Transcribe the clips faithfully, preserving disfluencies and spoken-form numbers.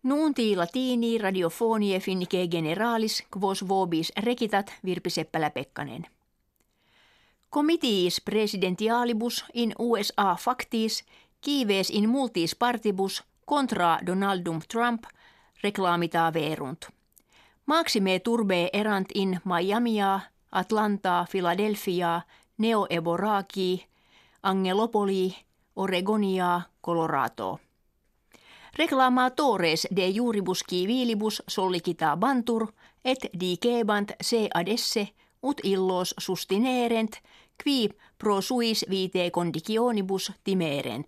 Nunti latini radiofonie finnike generalis quos vobis recitat Virpi Seppälä-Pekkanen. Comitiis presidentialibus in U S A factis kives in multis partibus contra Donaldum Trump reclamita verunt. Maxime turbe erant in Miamia, Atlantaa, Philadelphia, Neo-Eboraki, Angelopoli, Oregonia, Colorado. Reclamatores de juribus civilibus sollicita bantur et dicebant se adesse ut illos sustinerent qui pro suis vitae conditionibus timerent.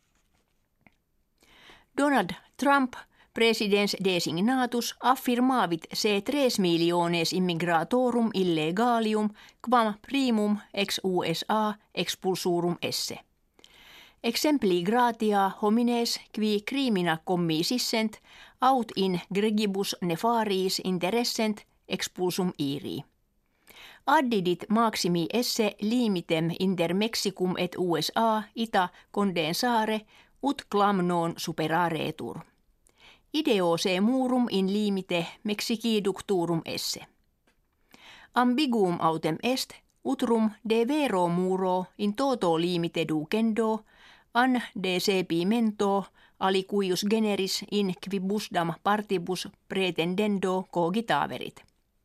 Donald Trump, presidens designatus, affirmavit se tres miliones immigratorum illegalium quam primum ex U S A expulsurum esse. Exempli gratia homines qui crimina commisissent aut in gregibus nefariis interessent expulsum iri. Addidit maximi esse limitem inter Mexicum et U S A ita condensare ut clam non superaretur. Ideo se murum in limite Mexici-ducturum esse. Ambiguum autem est utrum de vero muro in toto limite ducendo an de sepimento alicuius generis in quibusdam partibus pretendendo cogitaverit.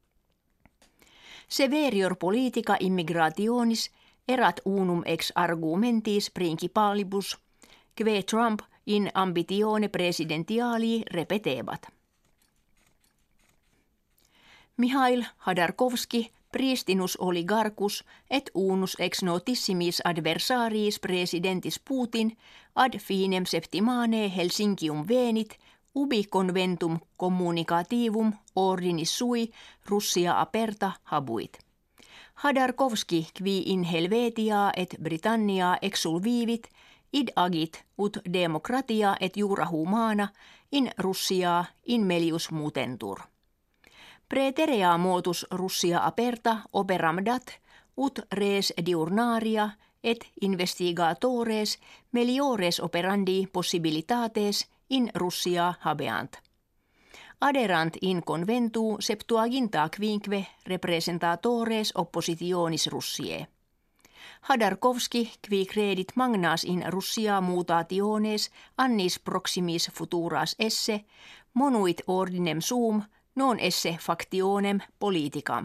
Severior politica immigrationis erat unum ex argumentis principalibus, kve Trump in ambitione presidentiali repetebat. Mihail Khodorkovsky, pristinus oligarchus et unus ex notissimis adversariis presidentis Putin ad finem septimane Helsinkium venit ubi conventum communicativum ordinis sui Russia aperta habuit. Khodorkovsky qui in Helvetia et Britannia exulvivit id agit ut demokratia et jura humana in Russia in melius mutentur. Praeterea motus Russia aperta operam dat ut res diurnaria et investigatores meliores operandi possibilitates in Russia habeant. Aderant in conventu septuaginta quinque representatores oppositionis Russiae. Khodorkovsky qui credit magnas in Russia mutationes annis proximis futuras esse monuit ordinem sum non esse factionem politicam.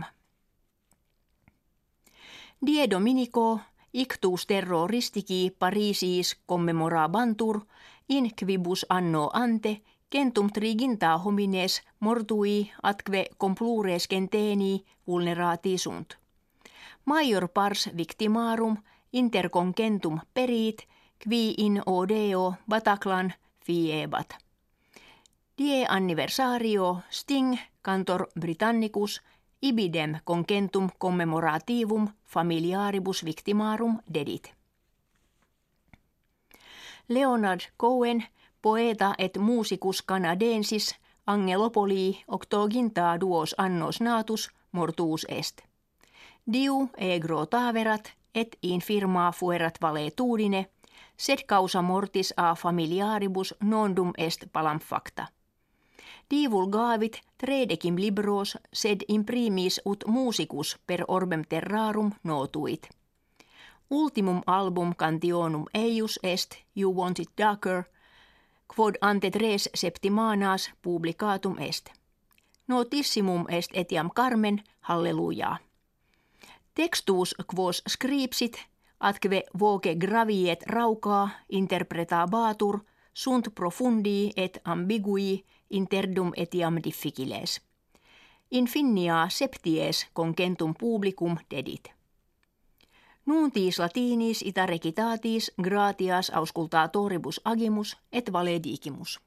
Die Dominico ictus terroristici Parisis commemorabantur in quibus anno ante centum triginta homines mortui atque complures centeni vulnerati sunt. Maior pars victimarum interconcentum perit qui in odeo Bataclan fiebat. Die anniversario sting cantor Britannicus ibidem concentum commemorativum familiaribus victimarum dedit. Leonard Cohen, poeta et musicus canadensis Angelopoli octoginta duos annos natus mortuus est. Diu egro taverat et infirma fuerat valetudine, sed causa mortis a familiaribus nondum est palam facta. Divulgavit tredecim libros sed imprimis ut musicus per orbem terrarum notuit. Ultimum album cantionum eius est You Want It Darker, quod ante tres septimanas publicatum est. Notissimum est etiam Carmen, halleluja. Textus quos scripsit, atque voce graviet rauca interpretabatur, sunt profundi et ambigui interdum etiam difficiles. Infinia septies concentum publicum dedit. Nuntis latinis ita recitatis gratias auscultatoribus agimus et valedicimus.